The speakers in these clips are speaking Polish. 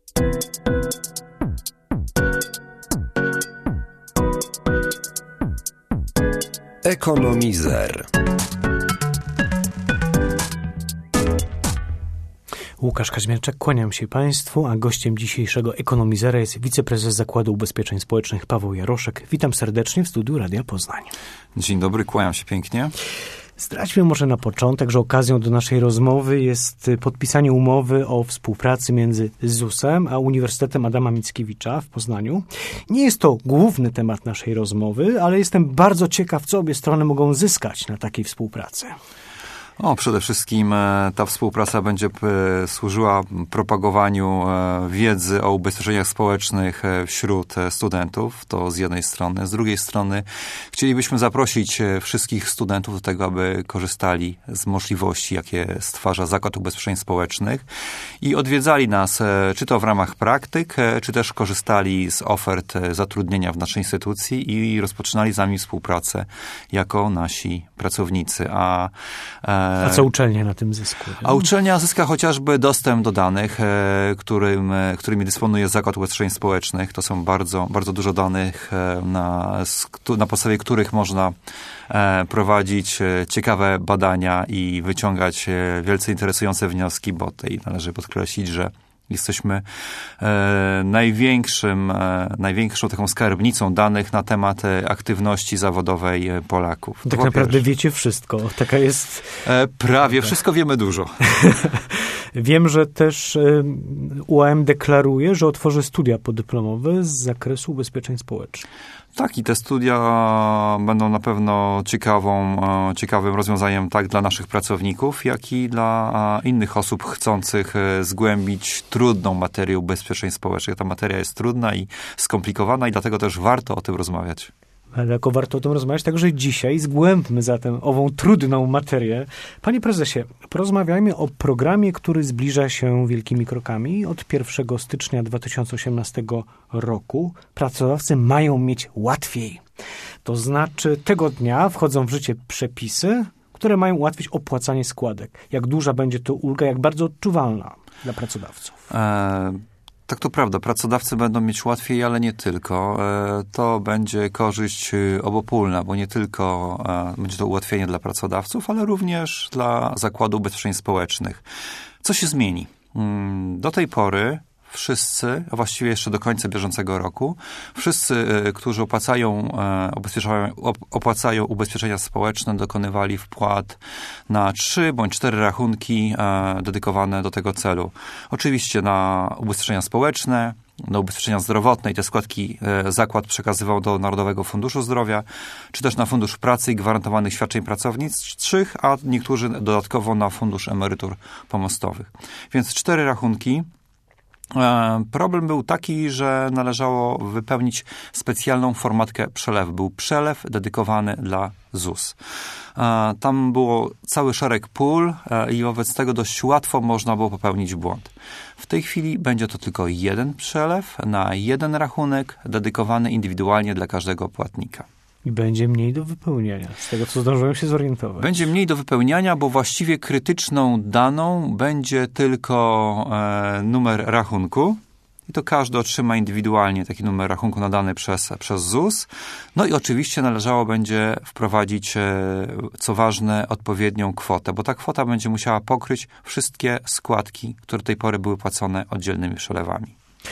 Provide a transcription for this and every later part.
Ekonomizer. Łukasz Kaźmierczak, kłaniam się Państwu, a gościem dzisiejszego Ekonomizera jest wiceprezes Zakładu Ubezpieczeń Społecznych Paweł Jaroszek. Witam serdecznie w studiu Radia Poznań. Dzień dobry, kłaniam się pięknie. Zdradźmy może na początek, że okazją do naszej rozmowy jest podpisanie umowy o współpracy między ZUS-em a Uniwersytetem Adama Mickiewicza w Poznaniu. Nie jest to główny temat naszej rozmowy, ale jestem bardzo ciekaw, co obie strony mogą zyskać na takiej współpracy. Przede wszystkim ta współpraca będzie służyła propagowaniu wiedzy o ubezpieczeniach społecznych wśród studentów, to z jednej strony. Z drugiej strony chcielibyśmy zaprosić wszystkich studentów do tego, aby korzystali z możliwości, jakie stwarza Zakład Ubezpieczeń Społecznych i odwiedzali nas, czy to w ramach praktyk, czy też korzystali z ofert zatrudnienia w naszej instytucji i rozpoczynali z nami współpracę jako nasi pracownicy. A co uczelnia na tym zyskuje? A uczelnia zyska chociażby dostęp do danych, którymi dysponuje Zakład Ubezpieczeń Społecznych. To są bardzo, bardzo dużo danych, na podstawie których można prowadzić ciekawe badania i wyciągać wielce interesujące wnioski, bo tutaj należy podkreślić, że jesteśmy największą taką skarbnicą danych na temat aktywności zawodowej Polaków. Tak naprawdę wiecie wszystko. Taka jest... Prawie wszystko wiemy dużo. Wiem, że też UAM deklaruje, że otworzy studia podyplomowe z zakresu ubezpieczeń społecznych. Tak, i te studia będą na pewno ciekawym rozwiązaniem tak dla naszych pracowników, jak i dla innych osób chcących zgłębić trudną materię ubezpieczeń społecznych. Ta materia jest trudna i skomplikowana i dlatego też warto o tym rozmawiać. Ale warto o tym rozmawiać, także dzisiaj zgłębmy zatem ową trudną materię. Panie prezesie, porozmawiajmy o programie, który zbliża się wielkimi krokami. Od 1 stycznia 2018 roku pracodawcy mają mieć łatwiej. To znaczy tego dnia wchodzą w życie przepisy, które mają ułatwić opłacanie składek. Jak duża będzie to ulga, jak bardzo odczuwalna dla pracodawców? Tak, to prawda. Pracodawcy będą mieć łatwiej, ale nie tylko. To będzie korzyść obopólna, bo nie tylko będzie to ułatwienie dla pracodawców, ale również dla Zakładu Ubezpieczeń Społecznych. Co się zmieni? Do tej pory wszyscy, a właściwie jeszcze do końca bieżącego roku, wszyscy, którzy opłacają ubezpieczenia społeczne, dokonywali wpłat na 3 bądź 4 rachunki dedykowane do tego celu. Oczywiście na ubezpieczenia społeczne, na ubezpieczenia zdrowotne i te składki zakład przekazywał do Narodowego Funduszu Zdrowia, czy też na Fundusz Pracy i Gwarantowanych Świadczeń Pracowniczych, a niektórzy dodatkowo na Fundusz Emerytur Pomostowych. Więc 4 rachunki. Problem był taki, że należało wypełnić specjalną formatkę przelewu. Był przelew dedykowany dla ZUS. Tam było cały szereg pól i wobec tego dość łatwo można było popełnić błąd. W tej chwili będzie to tylko jeden przelew na jeden rachunek dedykowany indywidualnie dla każdego płatnika. I będzie mniej do wypełniania, z tego co zdążyłem się zorientować. Będzie mniej do wypełniania, bo właściwie krytyczną daną będzie tylko numer rachunku. I to każdy otrzyma indywidualnie taki numer rachunku nadany przez ZUS. No i oczywiście należało będzie wprowadzić, co ważne, odpowiednią kwotę, bo ta kwota będzie musiała pokryć wszystkie składki, które do tej pory były płacone oddzielnymi przelewami.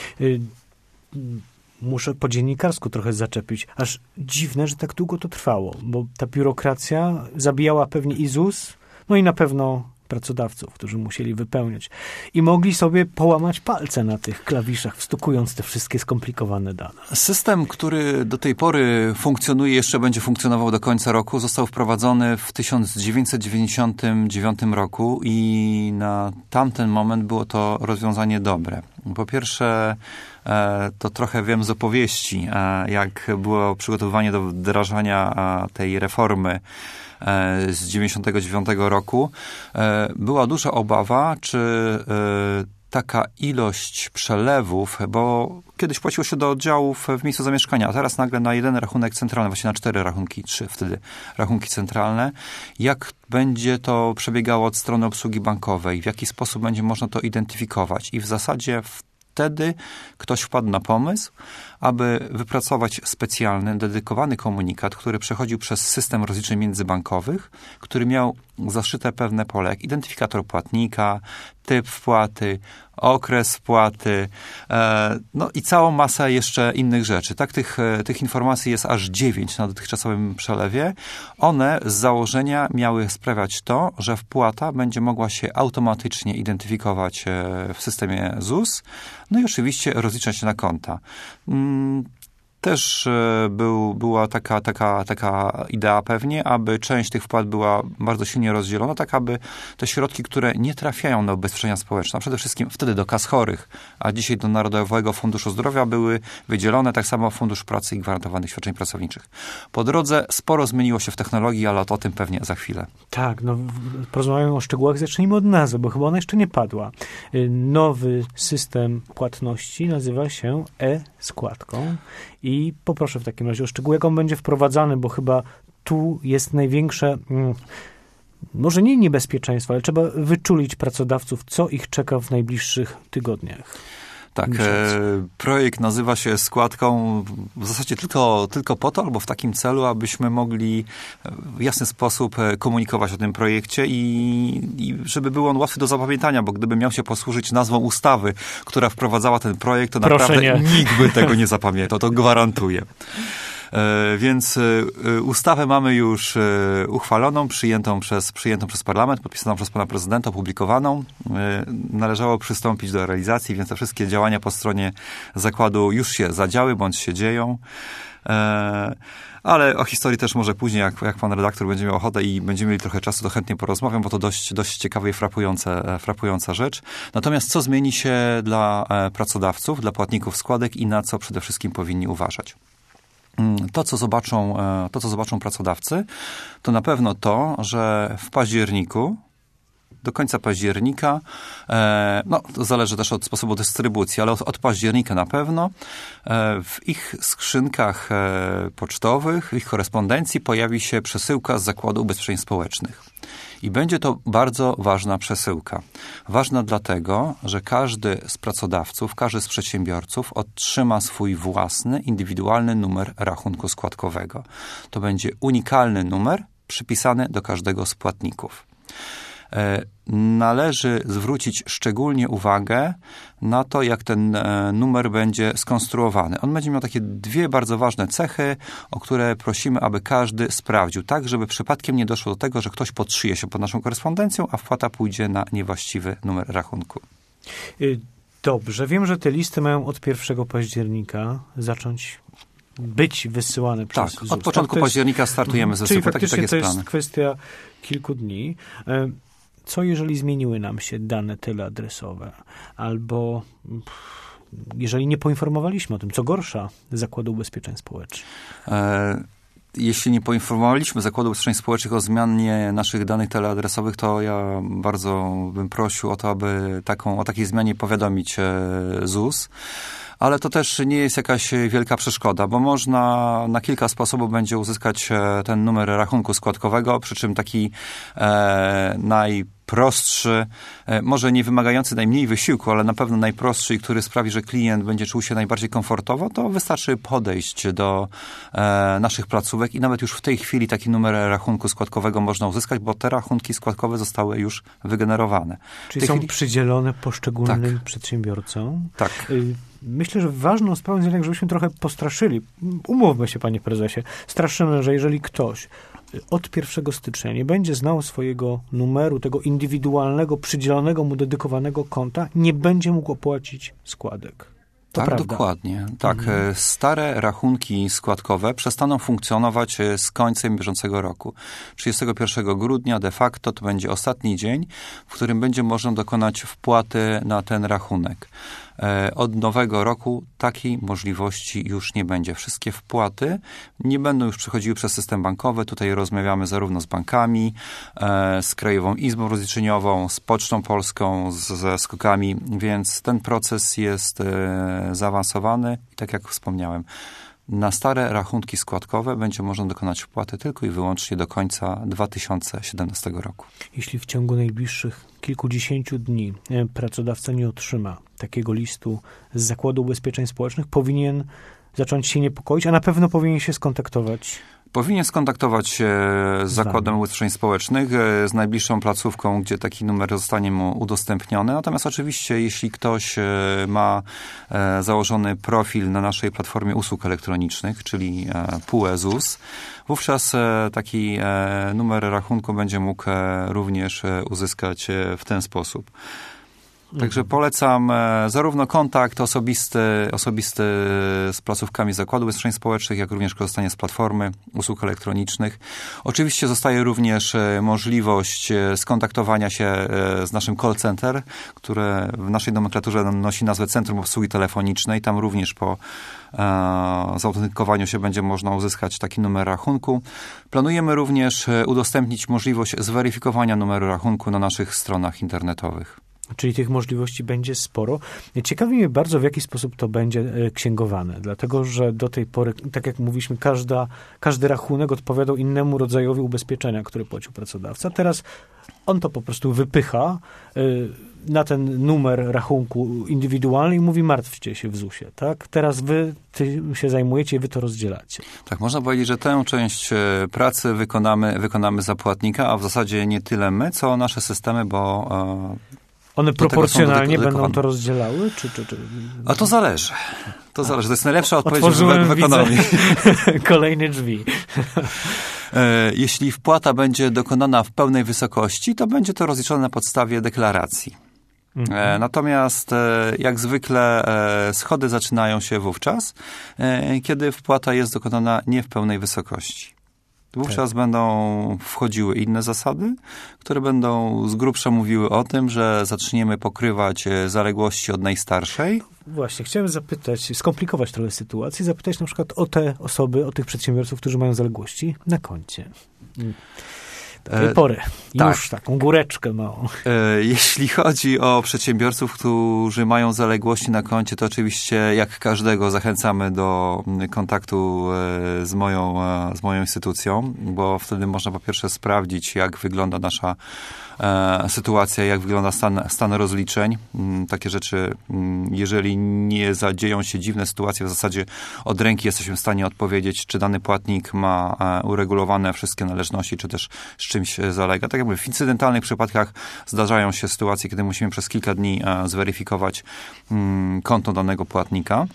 Muszę po dziennikarsku trochę zaczepić. Aż dziwne, że tak długo to trwało, bo ta biurokracja zabijała pewnie i ZUS, no i na pewno pracodawców, którzy musieli wypełniać. I mogli sobie połamać palce na tych klawiszach, wstukując te wszystkie skomplikowane dane. System, który do tej pory funkcjonuje, jeszcze będzie funkcjonował do końca roku, został wprowadzony w 1999 roku i na tamten moment było to rozwiązanie dobre. Po pierwsze, to trochę wiem z opowieści, jak było przygotowywanie do wdrażania tej reformy z 99 roku. Była duża obawa, czy taka ilość przelewów, bo kiedyś płaciło się do oddziałów w miejscu zamieszkania, a teraz nagle na jeden rachunek centralny, właśnie na 4 rachunki, 3 wtedy rachunki centralne. Jak będzie to przebiegało od strony obsługi bankowej? W jaki sposób będzie można to identyfikować? I w zasadzie w wtedy ktoś wpadł na pomysł, aby wypracować specjalny, dedykowany komunikat, który przechodził przez system rozliczeń międzybankowych, który miał zaszyte pewne pola, jak identyfikator płatnika, typ wpłaty, okres wpłaty, no i całą masę jeszcze innych rzeczy. Tak, tych informacji jest aż 9 na dotychczasowym przelewie. One z założenia miały sprawiać to, że wpłata będzie mogła się automatycznie identyfikować w systemie ZUS, no i oczywiście rozliczać się na konta. Też była taka idea pewnie, aby część tych wpłat była bardzo silnie rozdzielona, tak aby te środki, które nie trafiają na ubezpieczenia społeczne, a przede wszystkim wtedy do kas chorych, a dzisiaj do Narodowego Funduszu Zdrowia, były wydzielone, tak samo Fundusz Pracy i Gwarantowanych Świadczeń Pracowniczych. Po drodze sporo zmieniło się w technologii, ale o tym pewnie za chwilę. Tak, no porozmawiamy o szczegółach, zacznijmy od nazwy, bo chyba ona jeszcze nie padła. Nowy system płatności nazywa się e-składką. I poproszę w takim razie o szczegóły, jak on będzie wprowadzany, bo chyba tu jest największe, może nie niebezpieczeństwo, ale trzeba wyczulić pracodawców, co ich czeka w najbliższych tygodniach. Tak, projekt nazywa się składką w zasadzie tylko po to, albo w takim celu, abyśmy mogli w jasny sposób komunikować o tym projekcie i żeby był on łatwy do zapamiętania, bo gdyby miał się posłużyć nazwą ustawy, która wprowadzała ten projekt, to naprawdę nikt by tego nie zapamiętał, to gwarantuję. Więc ustawę mamy już uchwaloną, przyjętą przez parlament, podpisaną przez pana prezydenta, opublikowaną. Należało przystąpić do realizacji, więc te wszystkie działania po stronie zakładu już się zadziały, bądź się dzieją. Ale o historii też może później, jak pan redaktor będzie miał ochotę i będziemy mieli trochę czasu, to chętnie porozmawiam, bo to dość ciekawa i frapująca rzecz. Natomiast co zmieni się dla pracodawców, dla płatników składek i na co przede wszystkim powinni uważać? To, co zobaczą pracodawcy, to na pewno to, że w październiku, do końca października, no to zależy też od sposobu dystrybucji, ale od października na pewno w ich skrzynkach pocztowych, w ich korespondencji pojawi się przesyłka z Zakładu Ubezpieczeń Społecznych. I będzie to bardzo ważna przesyłka. Ważna dlatego, że każdy z pracodawców, każdy z przedsiębiorców otrzyma swój własny, indywidualny numer rachunku składkowego. To będzie unikalny numer przypisany do każdego z płatników. Należy zwrócić szczególnie uwagę na to, jak ten numer będzie skonstruowany. On będzie miał takie dwie bardzo ważne cechy, o które prosimy, aby każdy sprawdził, tak żeby przypadkiem nie doszło do tego, że ktoś podszyje się pod naszą korespondencją, a wpłata pójdzie na niewłaściwy numer rachunku. Dobrze, wiem, że te listy mają od 1 października zacząć być wysyłane przez ZUS. Od początku października startujemy ze Czyli tak faktycznie jest to jest plan. kwestia kilku dni. Co jeżeli zmieniły nam się dane teleadresowe? Albo jeżeli nie poinformowaliśmy o tym, co gorsza, Zakładu Ubezpieczeń Społecznych? Jeśli nie poinformowaliśmy Zakładu Ubezpieczeń Społecznych o zmianie naszych danych teleadresowych, to ja bardzo bym prosił o to, aby o takiej zmianie powiadomić ZUS. Ale to też nie jest jakaś wielka przeszkoda, bo można na kilka sposobów będzie uzyskać ten numer rachunku składkowego, przy czym taki najprostszy, może nie wymagający najmniej wysiłku, ale na pewno najprostszy i który sprawi, że klient będzie czuł się najbardziej komfortowo, to wystarczy podejść do naszych placówek i nawet już w tej chwili taki numer rachunku składkowego można uzyskać, bo te rachunki składkowe zostały już wygenerowane. Czyli są przydzielone poszczególnym przedsiębiorcom? Tak. Myślę, że ważną sprawą jest jednak, żebyśmy trochę postraszyli. Umówmy się, panie prezesie. Straszymy, że jeżeli ktoś od 1 stycznia nie będzie znał swojego numeru, tego indywidualnego, przydzielonego mu dedykowanego konta, nie będzie mógł opłacić składek. To tak, prawda. Dokładnie. Tak, stare rachunki składkowe przestaną funkcjonować z końcem bieżącego roku. 31 grudnia de facto to będzie ostatni dzień, w którym będzie można dokonać wpłaty na ten rachunek. Od nowego roku takiej możliwości już nie będzie. Wszystkie wpłaty nie będą już przechodziły przez system bankowy. Tutaj rozmawiamy zarówno z bankami, z Krajową Izbą Rozliczeniową, z Pocztą Polską, ze SKOK-ami, więc ten proces jest zaawansowany i tak jak wspomniałem, Na stare rachunki składkowe będzie można dokonać wpłaty tylko i wyłącznie do końca 2017 roku. Jeśli w ciągu najbliższych kilkudziesięciu dni pracodawca nie otrzyma takiego listu z Zakładu Ubezpieczeń Społecznych, powinien zacząć się niepokoić, a na pewno powinien się skontaktować. Powinien skontaktować się z Zakładem Ubezpieczeń Społecznych, z najbliższą placówką, gdzie taki numer zostanie mu udostępniony. Natomiast oczywiście, jeśli ktoś ma założony profil na naszej platformie usług elektronicznych, czyli PUE ZUS, wówczas taki numer rachunku będzie mógł również uzyskać w ten sposób. Także polecam zarówno kontakt osobisty z placówkami Zakładu Ubezpieczeń Społecznych, jak również korzystanie z platformy usług elektronicznych. Oczywiście zostaje również możliwość skontaktowania się z naszym call center, które w naszej nomenklaturze nosi nazwę Centrum Obsługi Telefonicznej. Tam również po zautentykowaniu się będzie można uzyskać taki numer rachunku. Planujemy również udostępnić możliwość zweryfikowania numeru rachunku na naszych stronach internetowych. Czyli tych możliwości będzie sporo. Ciekawi mnie bardzo, w jaki sposób to będzie księgowane, dlatego że do tej pory, tak jak mówiliśmy, każdy rachunek odpowiadał innemu rodzajowi ubezpieczenia, który płacił pracodawca. Teraz on to po prostu wypycha na ten numer rachunku indywidualny i mówi: martwcie się w ZUS-ie, tak? Teraz wy tym się zajmujecie i wy to rozdzielacie. Tak, można powiedzieć, że tę część pracy wykonamy za płatnika, a w zasadzie nie tyle my, co nasze systemy, bo one proporcjonalnie będą to rozdzielały? Czy? A to zależy. To zależy. To jest najlepsza odpowiedź w ekonomii. Kolejne drzwi. Jeśli wpłata będzie dokonana w pełnej wysokości, to będzie to rozliczone na podstawie deklaracji. Natomiast jak zwykle schody zaczynają się wówczas, kiedy wpłata jest dokonana nie w pełnej wysokości. Wówczas będą wchodziły inne zasady, które będą z grubsza mówiły o tym, że zaczniemy pokrywać zaległości od najstarszej. Właśnie, chciałem zapytać, skomplikować trochę sytuację, zapytać na przykład o te osoby, o tych przedsiębiorców, którzy mają zaległości na koncie. Do tej pory. Już taką góreczkę małą. Jeśli chodzi o przedsiębiorców, którzy mają zaległości na koncie, to oczywiście jak każdego zachęcamy do kontaktu z moją instytucją, bo wtedy można po pierwsze sprawdzić, jak wygląda nasza sytuacja, jak wygląda stan rozliczeń. Takie rzeczy, jeżeli nie zadzieją się dziwne sytuacje, w zasadzie od ręki jesteśmy w stanie odpowiedzieć, czy dany płatnik ma uregulowane wszystkie należności, czy też z czymś zalega. Tak jak mówię, w incydentalnych przypadkach zdarzają się sytuacje, kiedy musimy przez kilka dni zweryfikować konto danego płatnika.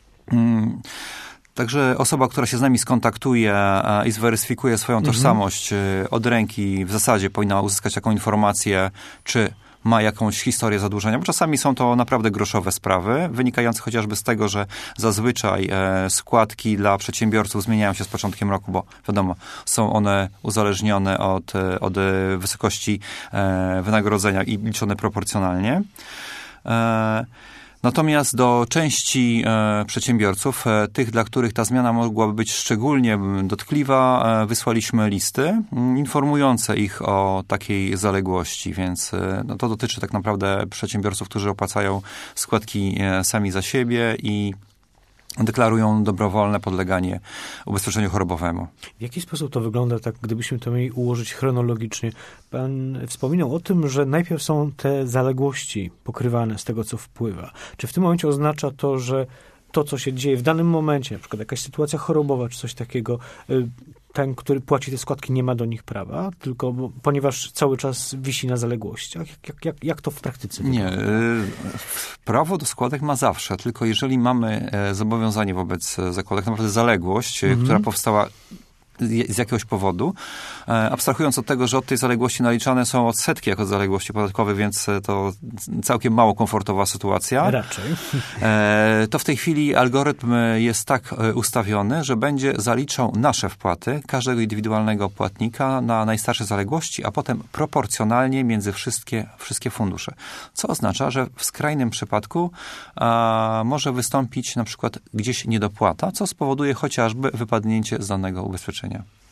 Także osoba, która się z nami skontaktuje i zweryfikuje swoją tożsamość od ręki, w zasadzie powinna uzyskać taką informację, czy ma jakąś historię zadłużenia, bo czasami są to naprawdę groszowe sprawy, wynikające chociażby z tego, że zazwyczaj składki dla przedsiębiorców zmieniają się z początkiem roku, bo wiadomo, są one uzależnione od wysokości wynagrodzenia i liczone proporcjonalnie. Natomiast do części przedsiębiorców, tych, dla których ta zmiana mogłaby być szczególnie dotkliwa, wysłaliśmy listy informujące ich o takiej zaległości, więc to dotyczy tak naprawdę przedsiębiorców, którzy opłacają składki sami za siebie i deklarują dobrowolne podleganie ubezpieczeniu chorobowemu. W jaki sposób to wygląda, tak gdybyśmy to mieli ułożyć chronologicznie? Pan wspominał o tym, że najpierw są te zaległości pokrywane z tego, co wpływa. Czy w tym momencie oznacza to, że to, co się dzieje w danym momencie, na przykład jakaś sytuacja chorobowa czy coś takiego, ten, który płaci te składki, nie ma do nich prawa, tylko ponieważ cały czas wisi na zaległościach? Jak to w praktyce wygląda? Nie. Prawo do składek ma zawsze, tylko jeżeli mamy zobowiązanie wobec zakładek, naprawdę zaległość, która powstała z jakiegoś powodu, abstrahując od tego, że od tej zaległości naliczane są odsetki jako zaległości podatkowe, więc to całkiem mało komfortowa sytuacja. Raczej. To w tej chwili algorytm jest tak ustawiony, że będzie zaliczał nasze wpłaty każdego indywidualnego płatnika na najstarsze zaległości, a potem proporcjonalnie między wszystkie fundusze. Co oznacza, że w skrajnym przypadku może wystąpić na przykład gdzieś niedopłata, co spowoduje chociażby wypadnięcie z danego ubezpieczenia.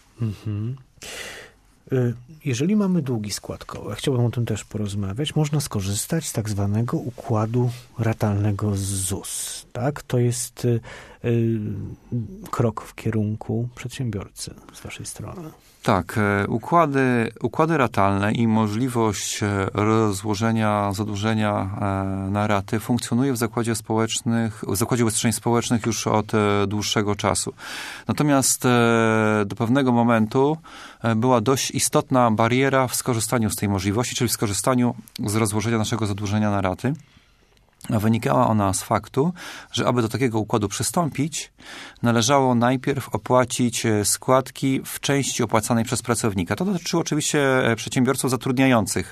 Jeżeli mamy długi składkowe, chciałbym o tym też porozmawiać, można skorzystać z tak zwanego układu ratalnego z ZUS. Tak? To jest krok w kierunku przedsiębiorcy z waszej strony. Tak, układy ratalne i możliwość rozłożenia zadłużenia na raty funkcjonuje w Zakładzie Ubezpieczeń Społecznych już od dłuższego czasu. Natomiast do pewnego momentu była dość istotna bariera w skorzystaniu z tej możliwości, czyli w skorzystaniu z rozłożenia naszego zadłużenia na raty. A wynikała ona z faktu, że aby do takiego układu przystąpić, należało najpierw opłacić składki w części opłacanej przez pracownika. To dotyczyło oczywiście przedsiębiorców zatrudniających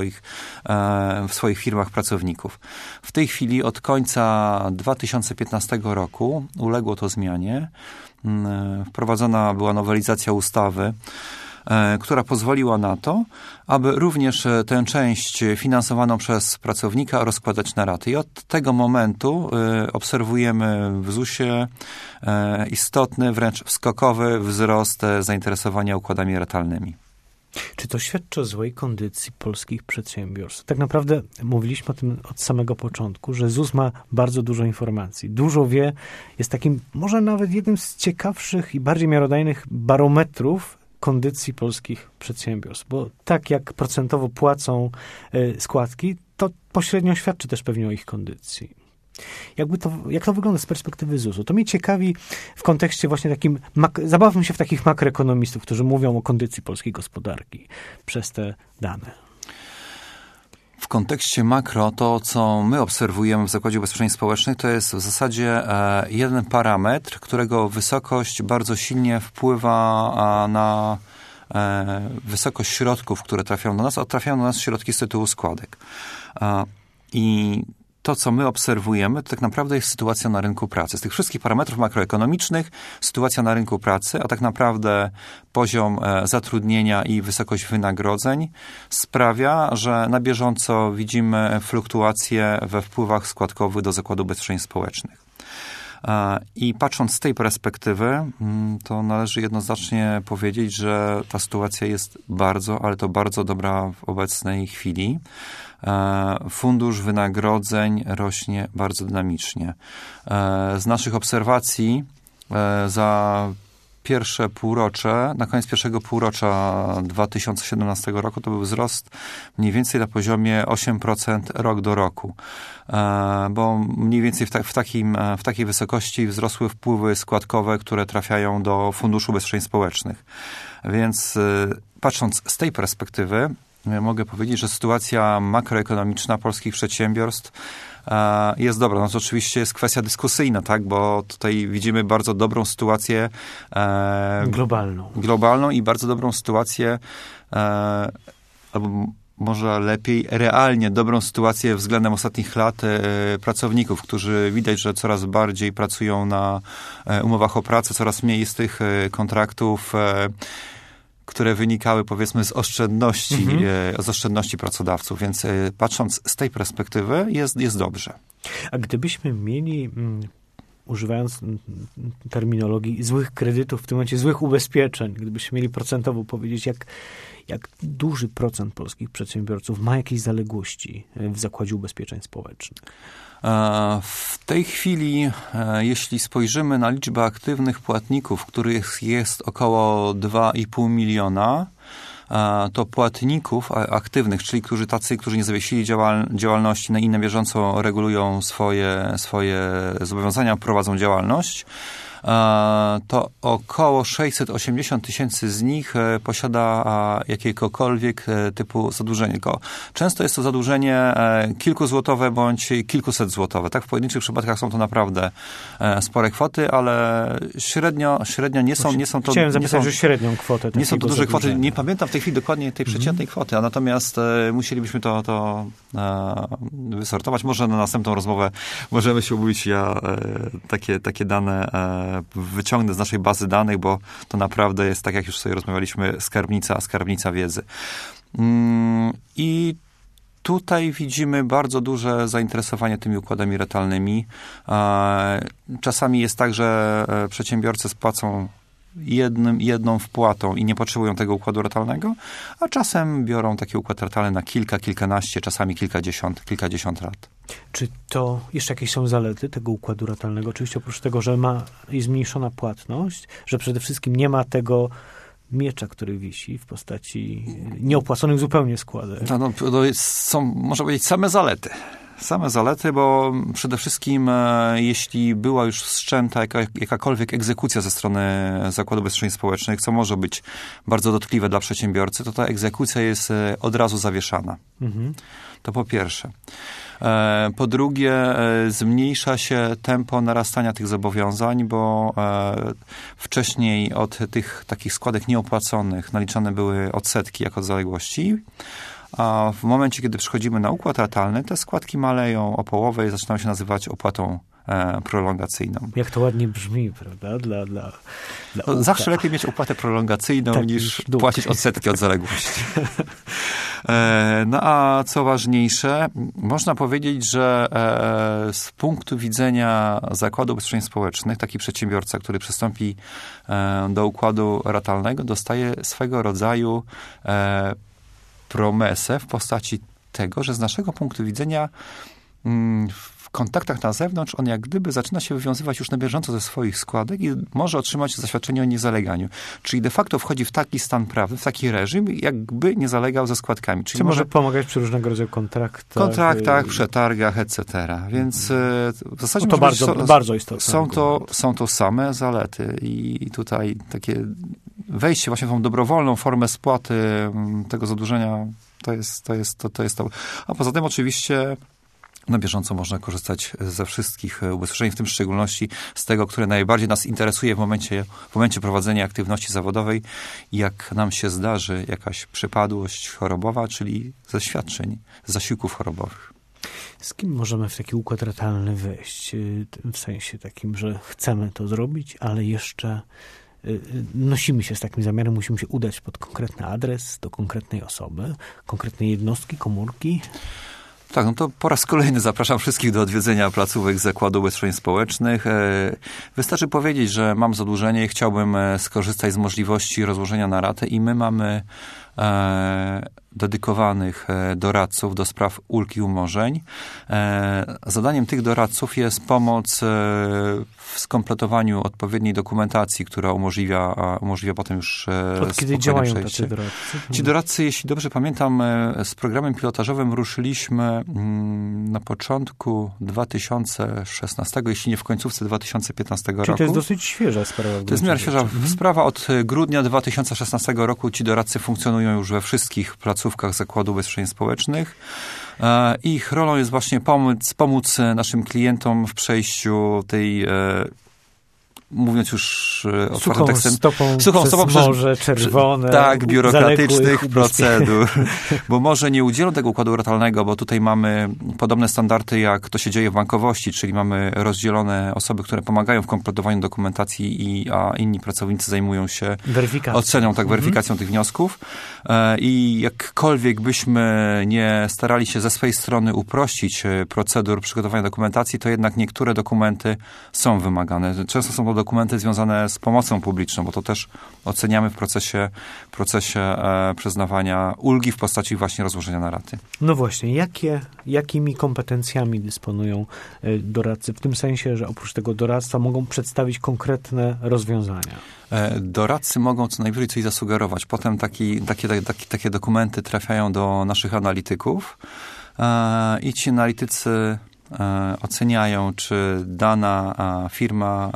w swoich firmach pracowników. W tej chwili od końca 2015 roku uległo to zmianie. Wprowadzona była nowelizacja ustawy, która pozwoliła na to, aby również tę część finansowaną przez pracownika rozkładać na raty. I od tego momentu obserwujemy w ZUS-ie istotny, wręcz skokowy wzrost zainteresowania układami ratalnymi. Czy to świadczy o złej kondycji polskich przedsiębiorstw? Tak naprawdę mówiliśmy o tym od samego początku, że ZUS ma bardzo dużo informacji, dużo wie, jest takim może nawet jednym z ciekawszych i bardziej miarodajnych barometrów kondycji polskich przedsiębiorstw, bo tak jak procentowo płacą składki, to pośrednio świadczy też pewnie o ich kondycji. Jak to wygląda z perspektywy ZUS-u? To mnie ciekawi w kontekście właśnie takim, zabawmy się w takich makroekonomistów, którzy mówią o kondycji polskiej gospodarki przez te dane. W kontekście makro, to co my obserwujemy w Zakładzie Ubezpieczeń Społecznych, to jest w zasadzie jeden parametr, którego wysokość bardzo silnie wpływa na wysokość środków, które trafiają do nas, a trafiają do nas środki z tytułu składek. I to, co my obserwujemy, to tak naprawdę jest sytuacja na rynku pracy. Z tych wszystkich parametrów makroekonomicznych, sytuacja na rynku pracy, a tak naprawdę poziom zatrudnienia i wysokość wynagrodzeń sprawia, że na bieżąco widzimy fluktuacje we wpływach składkowych do Zakładu Ubezpieczeń Społecznych. I patrząc z tej perspektywy, to należy jednoznacznie powiedzieć, że ta sytuacja jest bardzo, ale to bardzo dobra w obecnej chwili. Fundusz wynagrodzeń rośnie bardzo dynamicznie. Z naszych obserwacji za pierwsze półrocze, na koniec pierwszego półrocza 2017 roku to był wzrost mniej więcej na poziomie 8% rok do roku, bo mniej więcej w takiej wysokości wzrosły wpływy składkowe, które trafiają do Funduszu Ubezpieczeń Społecznych. Więc patrząc z tej perspektywy, mogę powiedzieć, że sytuacja makroekonomiczna polskich przedsiębiorstw jest dobra. No to oczywiście jest kwestia dyskusyjna, tak, bo tutaj widzimy bardzo dobrą sytuację globalną i bardzo dobrą sytuację, albo może lepiej realnie dobrą sytuację względem ostatnich lat pracowników, którzy widać, że coraz bardziej pracują na umowach o pracę, coraz mniej jest tych kontraktów, które wynikały, powiedzmy, z oszczędności pracodawców. Więc patrząc z tej perspektywy jest dobrze. A gdybyśmy mieli, używając terminologii złych kredytów, w tym momencie złych ubezpieczeń, gdybyśmy mieli procentowo powiedzieć, jak duży procent polskich przedsiębiorców ma jakieś zaległości w Zakładzie Ubezpieczeń Społecznych? W tej chwili, jeśli spojrzymy na liczbę aktywnych płatników, których jest około 2,5 miliona, to płatników aktywnych, czyli którzy nie zawiesili działalności i na bieżąco regulują swoje zobowiązania, prowadzą działalność, to około 680 000 z nich posiada jakiegokolwiek typu zadłużenie. Często jest to zadłużenie kilkuzłotowe bądź kilkuset złotowe. Tak, w pojedynczych przypadkach są to naprawdę spore kwoty, ale średnio nie są to... Chciałem zapytać, że średnią kwotę. Nie są to duże kwoty. Nie pamiętam w tej chwili dokładnie tej przeciętnej kwoty, a natomiast musielibyśmy to wysortować. Może na następną rozmowę możemy się umówić. Ja takie dane wyciągnę z naszej bazy danych, bo to naprawdę jest, tak jak już sobie rozmawialiśmy, skarbnica wiedzy. I tutaj widzimy bardzo duże zainteresowanie tymi układami ratalnymi. Czasami jest tak, że przedsiębiorcy spłacą jedną wpłatą i nie potrzebują tego układu ratalnego, a czasem biorą taki układ ratalny na kilkanaście, czasami kilkadziesiąt lat. Czy to jeszcze jakieś są zalety tego układu ratalnego? Oczywiście oprócz tego, że jest zmniejszona płatność, że przede wszystkim nie ma tego miecza, który wisi w postaci nieopłaconych zupełnie składek. Są, można powiedzieć, same zalety. Same zalety, bo przede wszystkim jeśli była już wszczęta jakakolwiek egzekucja ze strony Zakładu Ubezpieczeń Społecznych, co może być bardzo dotkliwe dla przedsiębiorcy, to ta egzekucja jest od razu zawieszana. To po pierwsze. Po drugie, zmniejsza się tempo narastania tych zobowiązań, bo wcześniej od tych takich składek nieopłaconych naliczane były odsetki jako od zaległości, a w momencie, kiedy przechodzimy na układ ratalny, te składki maleją o połowę i zaczynają się nazywać opłatą prolongacyjną. Jak to ładnie brzmi, prawda? Dla zawsze lepiej mieć opłatę prolongacyjną niż płacić odsetki od zaległości. No a co ważniejsze, można powiedzieć, że z punktu widzenia Zakładu Ubezpieczeń Społecznych taki przedsiębiorca, który przystąpi do układu ratalnego, dostaje swego rodzaju promesę w postaci tego, że z naszego punktu widzenia w kontaktach na zewnątrz on jak gdyby zaczyna się wywiązywać już na bieżąco ze swoich składek i może otrzymać zaświadczenie o niezaleganiu. Czyli de facto wchodzi w taki stan prawny, w taki reżim, jakby nie zalegał ze składkami. Czyli może pomagać przy różnego rodzaju kontraktach, przetargach, etc. Więc w zasadzie to bardzo istotne. Są to same zalety i tutaj takie wejście właśnie w tą dobrowolną formę spłaty tego zadłużenia to jest to. A poza tym oczywiście na bieżąco można korzystać ze wszystkich ubezpieczeń, w tym w szczególności z tego, które najbardziej nas interesuje w momencie prowadzenia aktywności zawodowej. Jak nam się zdarzy jakaś przypadłość chorobowa, czyli ze świadczeń, z zasiłków chorobowych. Z kim możemy w taki układ ratalny wejść? W sensie takim, że chcemy to zrobić, ale jeszcze nosimy się z takim zamiarem, musimy się udać pod konkretny adres, do konkretnej osoby, konkretnej jednostki, komórki. Tak, no to po raz kolejny zapraszam wszystkich do odwiedzenia placówek Zakładu Ubezpieczeń Społecznych. Wystarczy powiedzieć, że mam zadłużenie i chciałbym skorzystać z możliwości rozłożenia na ratę i my mamy dedykowanych doradców do spraw ulg i umorzeń. Zadaniem tych doradców jest pomoc w skompletowaniu odpowiedniej dokumentacji, która umożliwia potem już od kiedy działają tacy doradcy? Ci doradcy, jeśli dobrze pamiętam, z programem pilotażowym ruszyliśmy na początku 2016, jeśli nie w końcówce 2015 roku. Czyli to jest dosyć świeża sprawa. To jest w miarę świeża sprawa. Od grudnia 2016 roku ci doradcy funkcjonują już we wszystkich placówkach Zakładu Ubezpieczeń Społecznych. Ich rolą jest właśnie pomóc naszym klientom w przejściu tej, mówiąc już otwartym tekstem, suchą stopą przez morze czerwone, tak, biurokratycznych procedur. Bo może nie udzielą tego układu ratalnego, bo tutaj mamy podobne standardy, jak to się dzieje w bankowości, czyli mamy rozdzielone osoby, które pomagają w kompletowaniu dokumentacji, a inni pracownicy zajmują się weryfikacją tych wniosków. I jakkolwiek byśmy nie starali się ze swojej strony uprościć procedur przygotowania dokumentacji, to jednak niektóre dokumenty są wymagane. Często są to dokumenty związane z pomocą publiczną, bo to też oceniamy w procesie przyznawania ulgi w postaci właśnie rozłożenia na raty. No właśnie, jakimi kompetencjami dysponują doradcy? W tym sensie, że oprócz tego doradztwa mogą przedstawić konkretne rozwiązania. Doradcy mogą co najwyżej coś zasugerować. Potem takie dokumenty trafiają do naszych analityków i ci analitycy oceniają, czy dana firma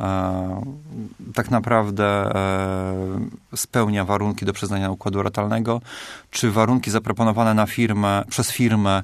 tak naprawdę spełnia warunki do przyznania układu ratalnego, czy warunki zaproponowane przez firmę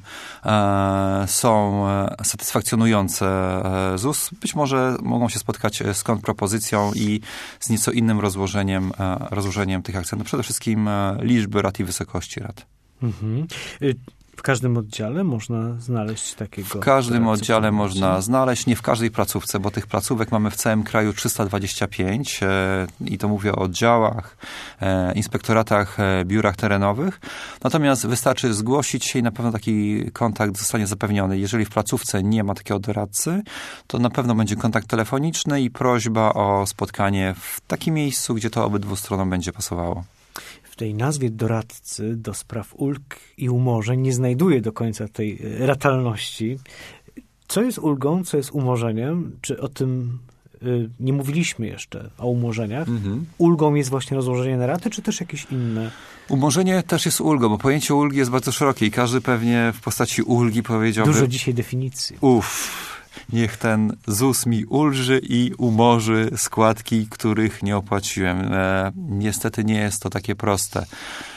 są satysfakcjonujące ZUS. Być może mogą się spotkać z kontrpropozycją i z nieco innym rozłożeniem tych akcentów. Przede wszystkim liczby rat i wysokości rat. W każdym oddziale można znaleźć takiego? W każdym oddziale można znaleźć, nie w każdej placówce, bo tych placówek mamy w całym kraju 325 i to mówię o oddziałach, inspektoratach, biurach terenowych. Natomiast wystarczy zgłosić się i na pewno taki kontakt zostanie zapewniony. Jeżeli w placówce nie ma takiego doradcy, to na pewno będzie kontakt telefoniczny i prośba o spotkanie w takim miejscu, gdzie to obydwu stronom będzie pasowało. W tej nazwie doradcy do spraw ulg i umorzeń nie znajduje do końca tej ratalności. Co jest ulgą, co jest umorzeniem? Czy o tym nie mówiliśmy jeszcze, o umorzeniach? Ulgą jest właśnie rozłożenie na raty, czy też jakieś inne? Umorzenie też jest ulgą, bo pojęcie ulgi jest bardzo szerokie i każdy pewnie w postaci ulgi powiedziałby... Dużo dzisiaj definicji. Niech ten ZUS mi ulży i umorzy składki, których nie opłaciłem. Niestety nie jest to takie proste.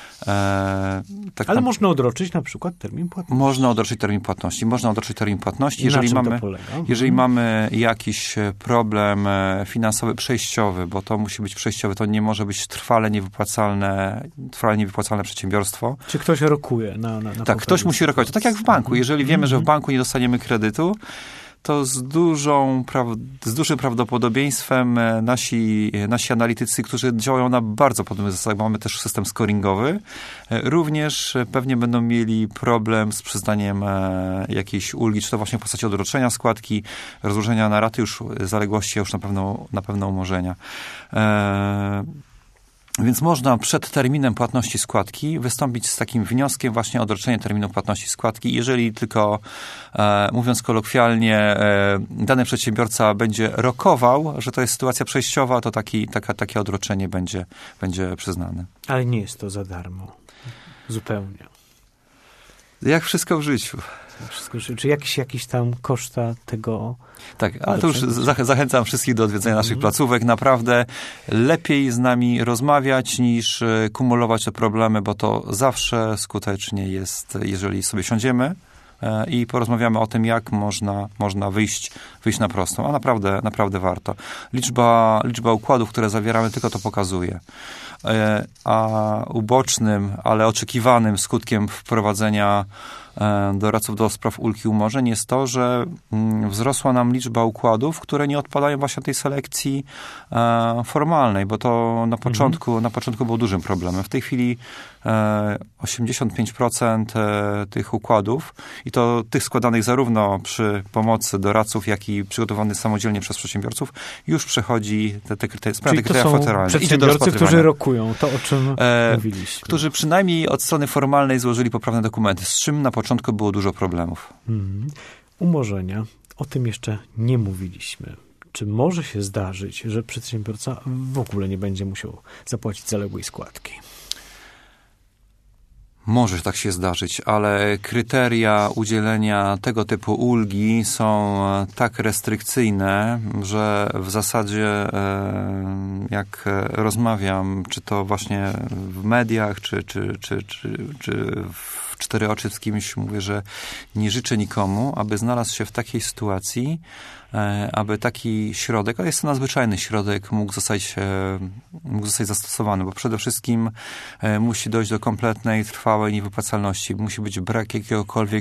Ale można odroczyć na przykład termin płatności. Można odroczyć termin płatności. Jeżeli mamy jakiś problem finansowy, przejściowy, bo to musi być przejściowy, to nie może być trwale niewypłacalne przedsiębiorstwo. Czy ktoś rokuje na Tak, ktoś musi rokować. To tak jak w banku. Jeżeli wiemy, że w banku nie dostaniemy kredytu, to z dużym prawdopodobieństwem nasi analitycy, którzy działają na bardzo podobnych zasadach, mamy też system scoringowy, również pewnie będą mieli problem z przyznaniem jakiejś ulgi, czy to właśnie w postaci odroczenia składki, rozłożenia na raty już zaległości, już na pewno umorzenia. Więc można przed terminem płatności składki wystąpić z takim wnioskiem właśnie o odroczenie terminu płatności składki. Jeżeli tylko, mówiąc kolokwialnie, dany przedsiębiorca będzie rokował, że to jest sytuacja przejściowa, to takie odroczenie będzie przyznane. Ale nie jest to za darmo. Zupełnie. Jak wszystko w życiu. Czy jakiś tam koszta tego... Tak, ale to już zachęcam wszystkich do odwiedzenia naszych placówek. Naprawdę lepiej z nami rozmawiać niż kumulować te problemy, bo to zawsze skutecznie jest, jeżeli sobie siądziemy i porozmawiamy o tym, jak można wyjść na prostą. A naprawdę warto. Liczba układów, które zawieramy, tylko to pokazuje. A ubocznym, ale oczekiwanym skutkiem wprowadzenia doradców do spraw ulg i umorzeń jest to, że wzrosła nam liczba układów, które nie odpadają właśnie tej selekcji formalnej, bo to na początku było dużym problemem. W tej chwili 85% tych układów i to tych składanych zarówno przy pomocy doradców, jak i przygotowanych samodzielnie przez przedsiębiorców, już przechodzi te kryteria formalne. Przedsiębiorcy, którzy rokują, to o czym mówiliśmy. Którzy przynajmniej od strony formalnej złożyli poprawne dokumenty, z czym na początku było dużo problemów. Umorzenia. O tym jeszcze nie mówiliśmy. Czy może się zdarzyć, że przedsiębiorca w ogóle nie będzie musiał zapłacić zaległej składki? Może tak się zdarzyć, ale kryteria udzielenia tego typu ulgi są tak restrykcyjne, że w zasadzie jak rozmawiam, czy to właśnie w mediach, czy w cztery oczy z kimś, mówię, że nie życzę nikomu, aby znalazł się w takiej sytuacji, aby taki środek, ale jest to nadzwyczajny środek, mógł zostać zastosowany, bo przede wszystkim musi dojść do kompletnej, trwałej niewypłacalności. Musi być brak jakiegokolwiek